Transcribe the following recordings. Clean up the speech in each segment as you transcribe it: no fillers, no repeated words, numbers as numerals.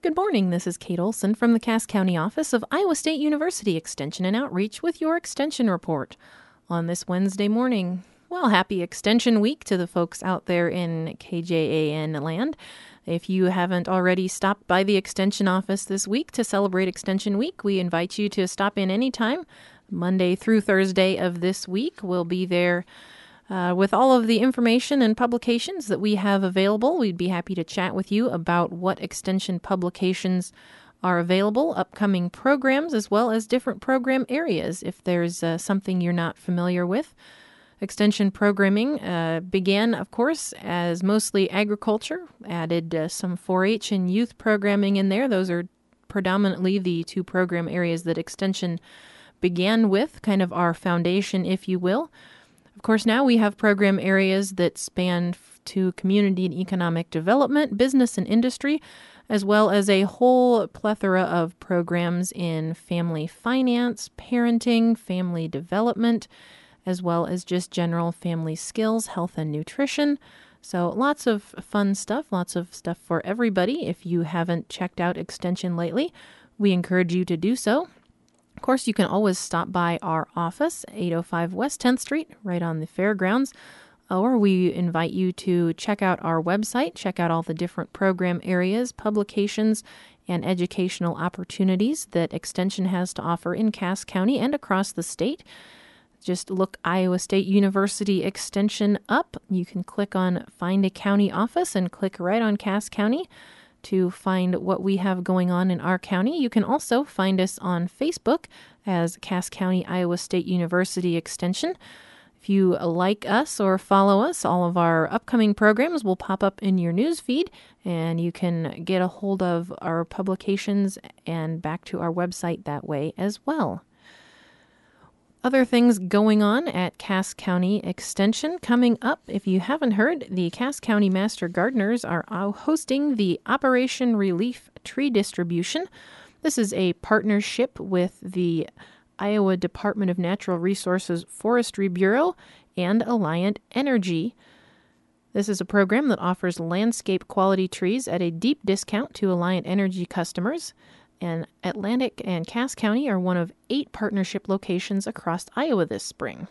Good morning. This is Kate Olson from the Cass County office of Iowa State University Extension and Outreach with your Extension Report on this Wednesday morning. Well, happy Extension Week to the folks out there in KJAN land. If you haven't already stopped by the Extension office this week to celebrate Extension Week, we invite you to stop in anytime. Monday through Thursday of this week, we'll be there with all of the information and publications that we have available. We'd be happy to chat with you about what Extension publications are available, upcoming programs, as well as different program areas if there's something you're not familiar with. Extension programming began, of course, as mostly agriculture, added some 4-H and youth programming in there. Those are predominantly the two program areas that Extension began with, kind of our foundation, if you will. Of course, now we have program areas that span to community and economic development, business and industry, as well as a whole plethora of programs in family finance, parenting, family development, as well as just general family skills, health and nutrition. So lots of fun stuff, lots of stuff for everybody. If you haven't checked out Extension lately, we encourage you to do so. Of course, you can always stop by our office, 805 West 10th Street, right on the fairgrounds, or we invite you to check out our website, check out all the different program areas, publications, and educational opportunities that Extension has to offer in Cass County and across the state. Just look Iowa State University Extension up. You can click on Find a County Office and click right on Cass County to find what we have going on in our county. You can also find us on Facebook as Cass County Iowa State University Extension. If you like us or follow us, all of our upcoming programs will pop up in your news feed, and you can get a hold of our publications and back to our website that way as well. Other things going on at Cass County Extension coming up. If you haven't heard, the Cass County Master Gardeners are hosting the Operation Relief Tree Distribution. This is a partnership with the Iowa Department of Natural Resources Forestry Bureau and Alliant Energy. This is a program that offers landscape quality trees at a deep discount to Alliant Energy customers. And Atlantic and Cass County are one of 8 partnership locations across Iowa this spring.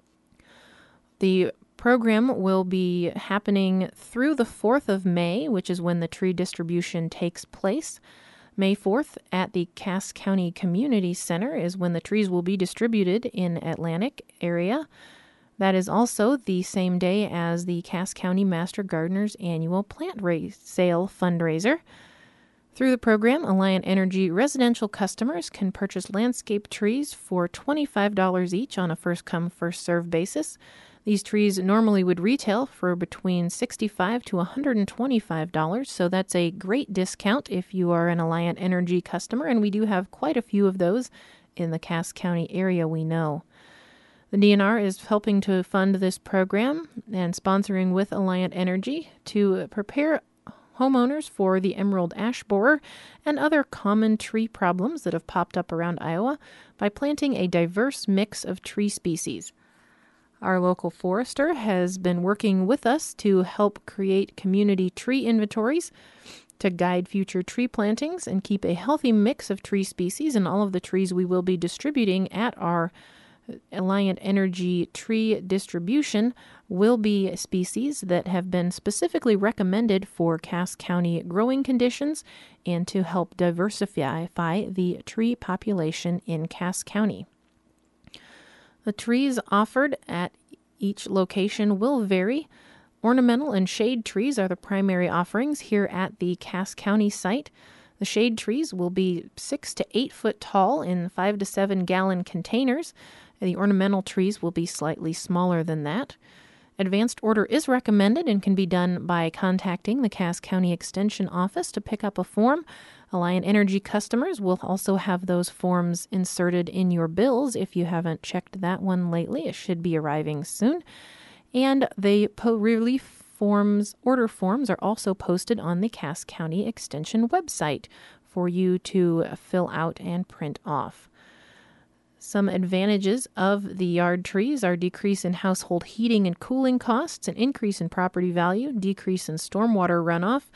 The program will be happening through the 4th of May, which is when the tree distribution takes place. May 4th at the Cass County Community Center is when the trees will be distributed in Atlantic area. That is also the same day as the Cass County Master Gardeners annual plant sale fundraiser. Through the program, Alliant Energy residential customers can purchase landscape trees for $25 each on a first-come, first-served basis. These trees normally would retail for between $65 to $125, so that's a great discount if you are an Alliant Energy customer, and we do have quite a few of those in the Cass County area, we know. The DNR is helping to fund this program and sponsoring with Alliant Energy to prepare homeowners for the emerald ash borer and other common tree problems that have popped up around Iowa by planting a diverse mix of tree species. Our local forester has been working with us to help create community tree inventories to guide future tree plantings and keep a healthy mix of tree species, and all of the trees we will be distributing at our Alliant Energy tree distribution will be species that have been specifically recommended for Cass County growing conditions and to help diversify the tree population in Cass County. The trees offered at each location will vary. Ornamental and shade trees are the primary offerings here at the Cass County site. The shade trees will be 6 to 8 foot tall in 5 to 7 gallon containers. The ornamental trees will be slightly smaller than that. Advanced order is recommended and can be done by contacting the Cass County Extension office to pick up a form. Alliant Energy customers will also have those forms inserted in your bills if you haven't checked that one lately. It should be arriving soon. And the relief forms, order forms, are also posted on the Cass County Extension website for you to fill out and print off. Some advantages of the yard trees are decrease in household heating and cooling costs, an increase in property value, decrease in stormwater runoff,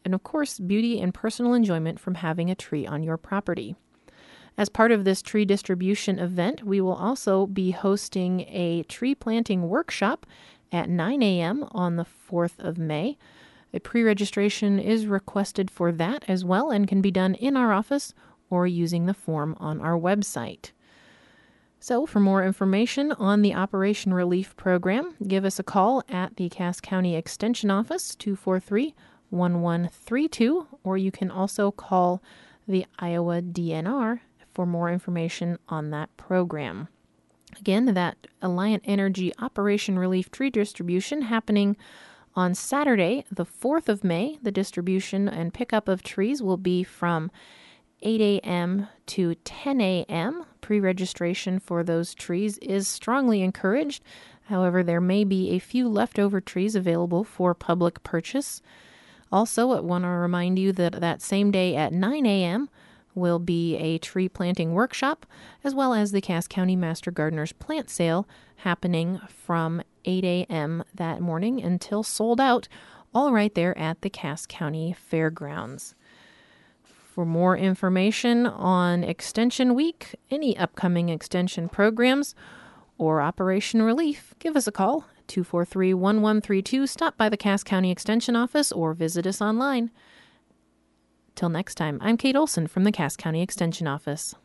and of course, beauty and personal enjoyment from having a tree on your property. As part of this tree distribution event, we will also be hosting a tree planting workshop at 9 a.m. on the 4th of May. A pre-registration is requested for that as well and can be done in our office or using the form on our website. So for more information on the Operation Relief Program, give us a call at the Cass County Extension Office, 243-1132, or you can also call the Iowa DNR for more information on that program. Again, that Alliant Energy Operation Relief Tree Distribution happening on Saturday, the 4th of May. The distribution and pickup of trees will be from 8 a.m. to 10 a.m. Pre-registration for those trees is strongly encouraged. However, there may be a few leftover trees available for public purchase. Also, I want to remind you that that same day at 9 a.m. will be a tree planting workshop, as well as the Cass County Master Gardeners plant sale happening from 8 a.m. that morning until sold out, all right there at the Cass County Fairgrounds. For more information on Extension Week, any upcoming extension programs, or Operation Relief, give us a call, 243-1132. Stop by the Cass County Extension Office or visit us online. Till next time, I'm Kate Olson from the Cass County Extension Office.